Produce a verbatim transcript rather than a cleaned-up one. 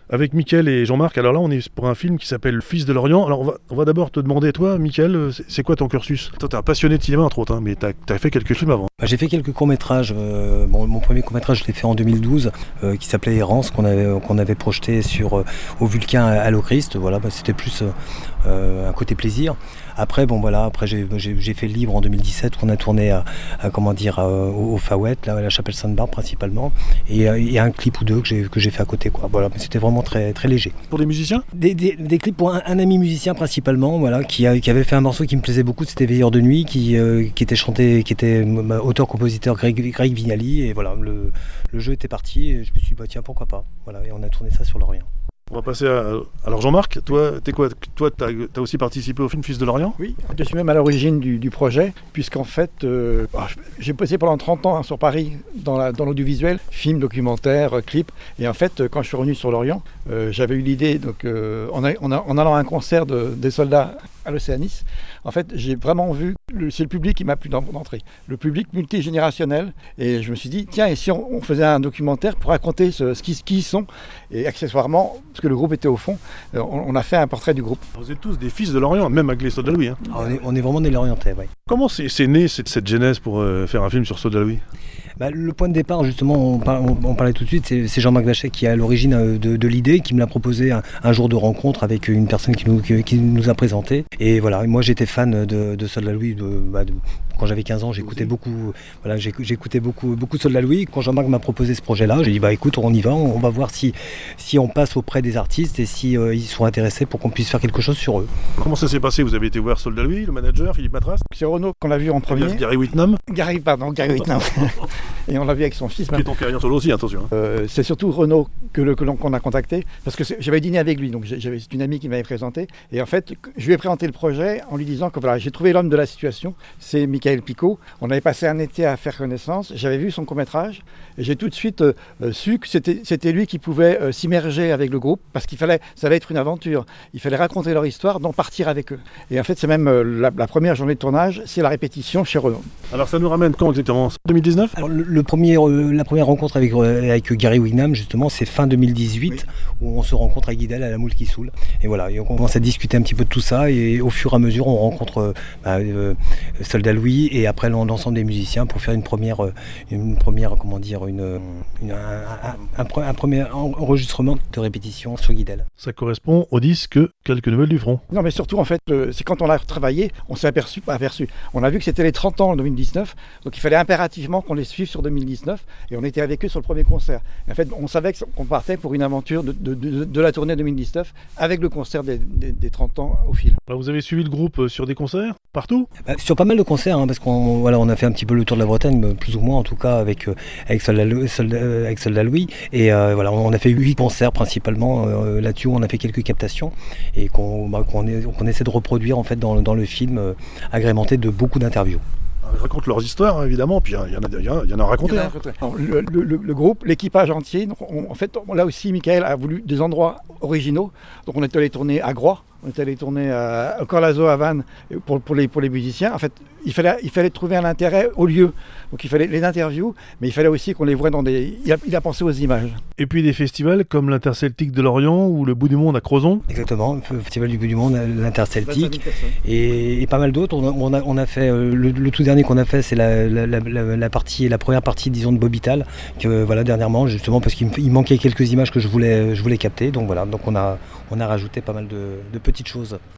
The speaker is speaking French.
avec Mickaël et Jean-Marc. Alors là, on est pour un film qui s'appelle Fils de l'Orient. Alors on va, on va d'abord te demander, toi, Mickaël, c'est, c'est quoi ton cursus? Toi, t'es un passionné de cinéma, entre autres, hein, mais t'as, t'as fait quelques films avant. Bah, j'ai fait quelques courts-métrages. Euh, bon, mon premier court-métrage, je l'ai fait en deux mille douze, euh, qui s'appelait Errance, qu'on avait, qu'on avait projeté sur, euh, au Vulcain à l'Ochrist. Voilà, bah, c'était plus euh, un côté plaisir. Après, bon voilà, après j'ai, j'ai, j'ai fait le Libre en deux mille dix-sept, où on a tourné à, à comment dire, à, au, au Fawet, là, à la Chapelle Sainte-Barbe principalement, et, et un clip ou deux que j'ai, que j'ai fait à côté, quoi. Voilà, mais c'était vraiment très, très léger. Pour des musiciens? Des, des, des clips pour un, un ami musicien principalement, voilà, qui, a, qui avait fait un morceau qui me plaisait beaucoup, c'était Veilleur de nuit, qui, euh, qui était chanté, qui était auteur-compositeur Greg, Greg Vignali, et voilà, le, le jeu était parti, et je me suis dit, bah tiens, pourquoi pas, voilà, et on a tourné ça sur l'Orient. On va passer à... Alors Jean-Marc, toi, t'es quoi? Toi, t'as, t'as aussi participé au film Fils de l'Orient? Oui, je suis même à l'origine du, du projet, puisqu'en fait, euh, j'ai bossé pendant trente ans hein, sur Paris, dans, la, dans l'audiovisuel, film, documentaire, clip. Et en fait, quand je suis revenu sur l'Orient, euh, j'avais eu l'idée, donc, euh, en, a, en, a, en allant à un concert de, des soldats à l'Océanis, en fait, j'ai vraiment vu, le, c'est le public qui m'a plu d'entrée, le public multigénérationnel. Et je me suis dit, tiens, et si on, on faisait un documentaire pour raconter ce, ce, qui, ce qui ils sont, et accessoirement, parce que le groupe était au fond, on, on a fait un portrait du groupe. Vous êtes tous des fils de l'Orient, même avec les Soldats Louis. Hein. On, est, on est vraiment des Lorientais, oui. Comment c'est, c'est né cette, cette genèse pour euh, faire un film sur Soldats Louis? Bah, le point de départ, justement, on, par, on, on parlait tout de suite, c'est, c'est Jean-Marc Vachet qui est à l'origine de, de l'idée, qui me l'a proposé un, un jour de rencontre avec une personne qui nous, qui, qui nous a présenté. Et voilà, moi j'étais fan de, de Soldats Louis, de, bah, de, quand j'avais quinze ans, j'écoutais beaucoup, voilà, j'écoutais beaucoup, beaucoup Soldats Louis. Quand Jean-Marc m'a proposé ce projet-là, j'ai dit bah écoute, on y va, on, on va voir si, si on passe auprès des artistes et si euh, ils sont intéressés pour qu'on puisse faire quelque chose sur eux. Comment ça s'est passé? Vous avez été voir Soldats Louis, le manager, Philippe Matras? C'est Renaud qu'on l'a vu en premier. Gary Whitnam. Gary, pardon, Gary Whitnam. Et on l'a vu avec son fils. Qui est ton carrière solo aussi, attention. Hein. Euh, c'est surtout Renaud que, le, que l'on, qu'on a contacté, parce que j'avais dîné avec lui, donc j'avais, c'est une amie qui m'avait présenté. Et en fait, je lui ai présenté le projet en lui disant que voilà, j'ai trouvé l'homme de la situation, c'est Mickaël Picaud. On avait passé un été à faire connaissance, j'avais vu son court-métrage, et j'ai tout de suite euh, su que c'était, c'était lui qui pouvait euh, s'immerger avec le groupe, parce qu'il fallait, ça allait être une aventure. Il fallait raconter leur histoire, donc partir avec eux. Et en fait, c'est même euh, la, la première journée de tournage, c'est la répétition chez Renaud. Alors ça nous ramène quand exactement? deux mille dix-neuf? Alors le, le premier, euh, la première rencontre avec, euh, avec Gary Whitnam, justement, c'est fin deux mille dix-huit, oui. Où on se rencontre à Guidel, à la Moule qui Soule. Et voilà, et on commence à discuter un petit peu de tout ça, et au fur et à mesure, on rencontre euh, bah, euh, Soldats Louis, et après l'ensemble des musiciens pour faire une première, une première comment dire, une, une, un, un, un, un premier enregistrement de répétition sur Guidel. Ça correspond au disque Quelques nouvelles du front. Non, mais surtout, en fait, euh, c'est quand on l'a travaillé, on s'est aperçu, pas aperçu. On a vu que c'était les trente ans en deux mille dix-neuf, donc il fallait impérativement qu'on les suive sur deux mille dix-neuf, et on était avec eux sur le premier concert. Et en fait, on savait qu'on partait pour une aventure de, de, de, de la tournée deux mille dix-neuf, avec le concert des, des, des trente ans au fil. Alors vous avez suivi le groupe sur des concerts, partout? Bah, sur pas mal de concerts, hein, parce qu'on voilà, on a fait un petit peu le tour de la Bretagne, plus ou moins en tout cas, avec, euh, avec, Soldats Louis, Soldats, euh, avec Soldats Louis, et euh, voilà, on a fait huit concerts principalement, euh, là-dessus on a fait quelques captations, et qu'on, bah, qu'on, est, qu'on essaie de reproduire en fait dans, dans le film, euh, agrémenté de beaucoup d'interviews. Ils racontent leurs histoires, évidemment, puis il y, y, y, y en a à raconter. Hein. Le, le, le, le groupe, l'équipage entier, donc on, en fait, là aussi, Mickaël a voulu des endroits originaux. Donc on est allé tourner à Groix, on est allé tourner à Corlazo, à Vannes, pour, pour, les, pour les musiciens. En fait, il fallait, il fallait trouver un intérêt au lieu. Donc il fallait les interviews, mais il fallait aussi qu'on les voit dans des... Il a, il a pensé aux images. Et puis des festivals comme l'Interceltique de Lorient ou le Bout du Monde à Crozon. Exactement, le Festival du Bout du Monde, l'Interceltique, et, et pas mal d'autres. On a, on a fait, le, le tout dernier qu'on a fait, c'est la, la, la, la, partie, la première partie, disons, de Bobital, que voilà, dernièrement, justement, parce qu'il il manquait quelques images que je voulais, je voulais capter. Donc voilà, donc on a, on a rajouté pas mal de, de petites choses.